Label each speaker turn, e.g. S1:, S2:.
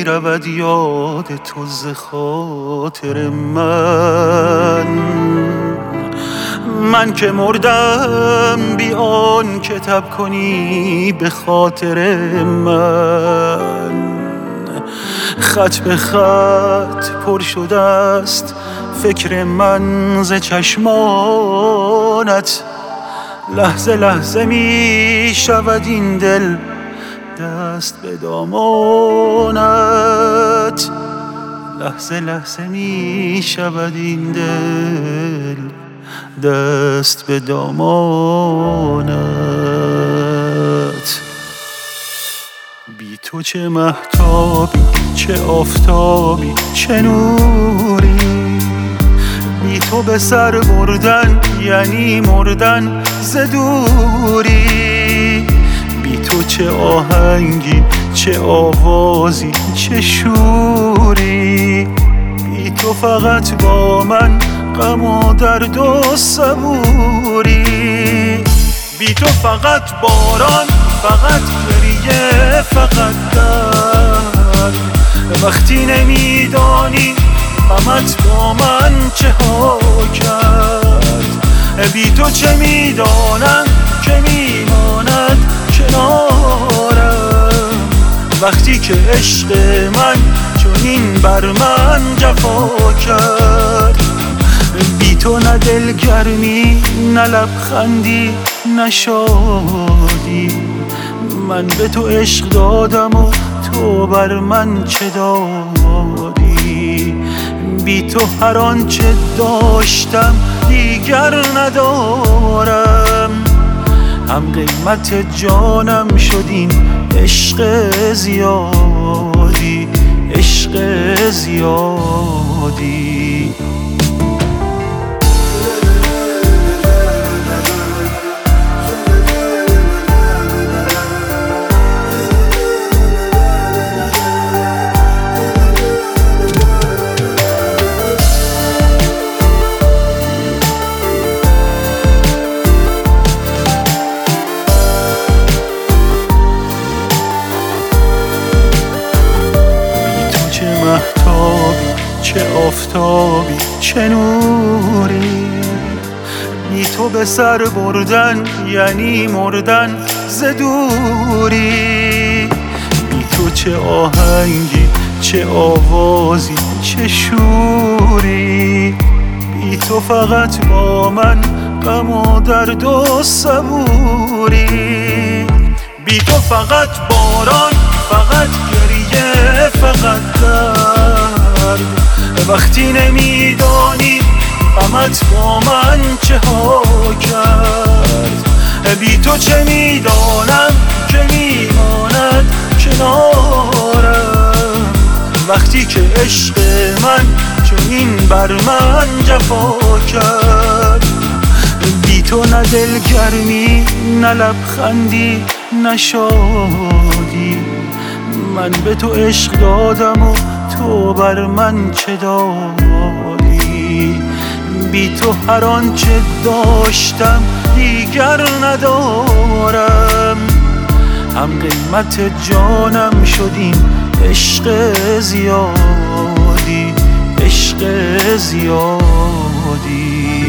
S1: می رود یاد تو ز خاطر من که مردم بی آن که تب کنی به خاطر من. خط به خط پر شده است فکر من ز چشمانت، لحظه لحظه می شود این دل دست به دامانت، لحظه لحظه می شود این دل دست به دامانت. بی تو چه مهتابی چه آفتابی چه نوری، بی تو به سر بردن یعنی مردن ز دوری. بی تو چه آهنگی چه آوازی چه شوری، بی تو فقط با من غم و درد و صبوری. بی تو فقط باران فقط گریه فقط درد، وقتی نمیدانی غمت با من چه ها کرد. بی تو چه میدانم که میماند کنارم، وقتی که عشق من چنین بر من جفا کرد. بی تو نه دلگرمی نه لبخندی نه شادی، من به تو عشق دادم و تو بر من چه دادی. بی تو هر آنچه داشتم دیگر ندارم، هم قیمت جانم شد این عشق زیادی عشق زیادی. چه آفتابی چه نوری، بی تو به سر بردن یعنی مردن ز دوری. بی تو چه آهنگی چه آوازی چه شوری، بی تو فقط با من غم و درد و صبوری. بی تو فقط باران فقط گریه فقط درد، وقتی نمیدانی غمت با من چه ها کرد. بی تو چه میدانم که میماند کنارم، وقتی که عشق من چنین بر من جفا کرد. بی تو نه دلگرمی نه لبخندی نه شادی، من به تو عشق دادم و تو بر من چه دادی. بی تو هر آنچه داشتم دیگر ندارم، هم قیمت جانم شد این عشق زیادی عشق زیادی.